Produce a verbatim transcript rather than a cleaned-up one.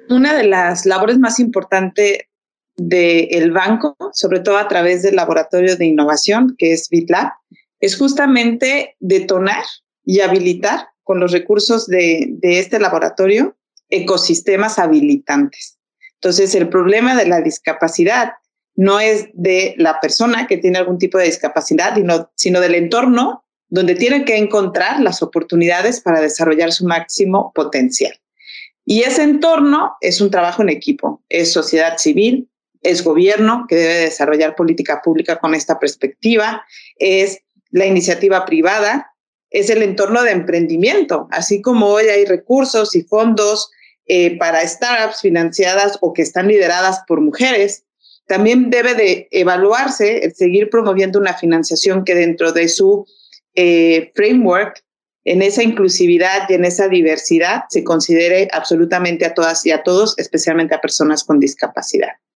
Una de las labores más importantes del banco, sobre todo a través del laboratorio de innovación, que es BitLab, es justamente detonar y habilitar con los recursos de, de este laboratorio ecosistemas habilitantes. Entonces, el problema de la discapacidad no es de la persona que tiene algún tipo de discapacidad, sino, sino del entorno donde tiene que encontrar las oportunidades para desarrollar su máximo potencial. Y ese entorno es un trabajo en equipo, es sociedad civil, es gobierno que debe desarrollar política pública con esta perspectiva, es la iniciativa privada, es el entorno de emprendimiento, así como hoy hay recursos y fondos eh, para startups financiadas o que están lideradas por mujeres, también debe de evaluarse el seguir promoviendo una financiación que dentro de su eh, framework, en esa inclusividad y en esa diversidad, se considere absolutamente a todas y a todos, especialmente a personas con discapacidad.